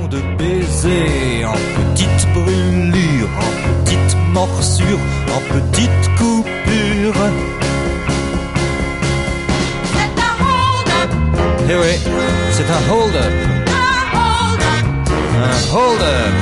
de baiser, en petites brûlures, en petites morsures, en petites coupures. C'est un hold-up. Eh oui, c'est un hold-up. Un hold-up. Un hold-up.